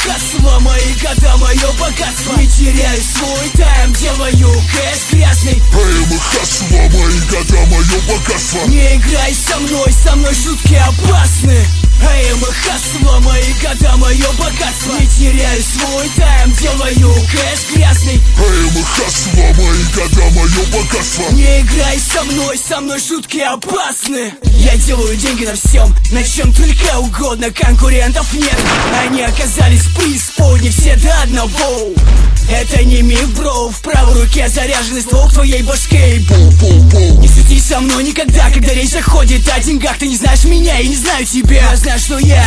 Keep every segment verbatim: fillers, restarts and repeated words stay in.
хасла, мои года, мое богатство. Не теряю свой тайм, делаю кэш грязный. Эй, мы хасла, мои года, мое богатство. Не играй со мной, со мной шутки опасны. Эй, мы хасла, мои года, мое богатство. Не теряю свой тайм, делаю кэш грязный. Эй, мы хасла, мои года, мое богатство. Не играй со мной, со мной шутки опасны. Я делаю деньги на всем, на чем только угодно. Конкурентов нет, они оказались в преисподней все до одного. Это не миф, бро, в правой руке заряженный ствол к твоей башке. Пу-пу-пу. Не шути со мной никогда, когда речь заходит о деньгах. Ты не знаешь меня и не знаю тебя. Я знаю, что я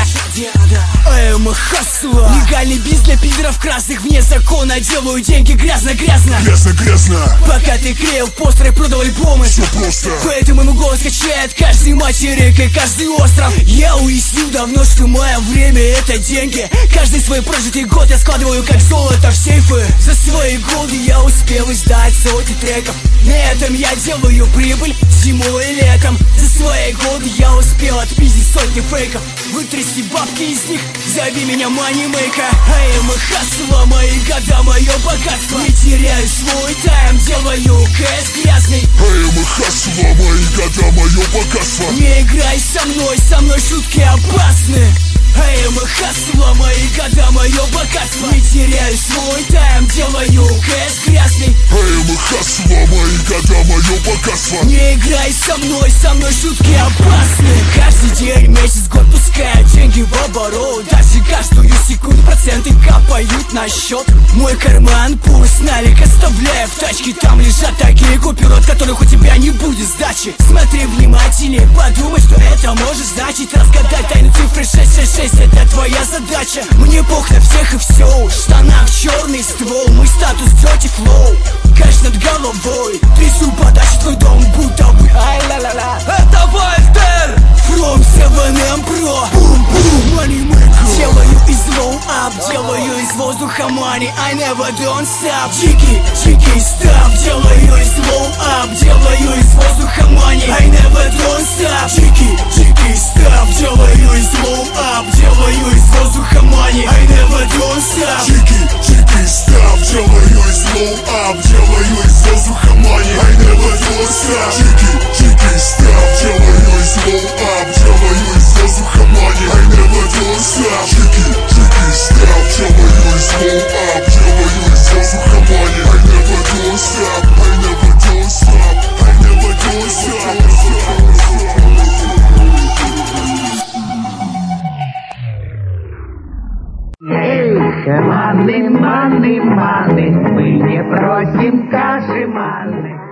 Эм, хасла. Легальный бис для пидоров красных вне закона. Делаю деньги грязно-грязно. Грязно-грязно. Пока ты клеил постеры, продал альбомы. Все просто. Поэтому ему голос качает каждый материк и каждый остров. Я уяснил давно, что мое время это деньги. Каждый свой прожитый год я складываю как золото в сейфы. За свои годы я успел издать сотни треков. На этом я делаю прибыль зимой и летом. За свои годы я успел отпиздить сотни фейков. Вытрясти бабки из них, зови меня манимейка. Эй, мы хасла, мои года, мое богатство. Не теряю свой тайм, делаю кэш грязный. Эй, мы хасла, мои года, мое богатство. Не играй со мной, со мной шутки опасны. Эй, мы хасла, мои года, мое богатство. Не теряю свой тайм, делаю кэш грязный. Эй, мы хасла, мои года, мое богатство. Не играй со мной, со мной шутки опасны. Каждый день, месяц, год пускаю деньги в оборот. Даже каждую секунду проценты капают на счет. Мой карман пусть налик оставляю в тачке. Там лежат такие купюры, от которых у тебя не будет сдачи. Смотри внимательнее, подумай, что это может значить. Разгадать тайну цифры шесть шесть шесть, это твоя задача. Мне пох на всех и все. В штанах черный ствол, мой статус dirty flow. Кэш над головой, трясу подачи твой дом, будто бы ай ла-ла-ла. Это Вольтер! From севен эм Pro. Бум-бум, money maker. Делаю из low up, делаю из воздуха money. I never don't stop. Чики, чики, стап. Делаю из low up, делаю из воздуха money. I never don't stop. Чики, чики, стап. Делаю из low up, делаю из воздуха money. I never don't stop. Чики, чики, стап. Делаю из low up, делаю из воздуха money. I never don't stop. Чики, чики, стап. Делаю из low up, делаю из воздуха money. I never don't stop. Чики, чики, стап. Делаю из low up, делаю из воздуха money. I never don't stop. I never don't stop. I never don't stop. Эй, маны, маны, маны, мы не просим каши, маны.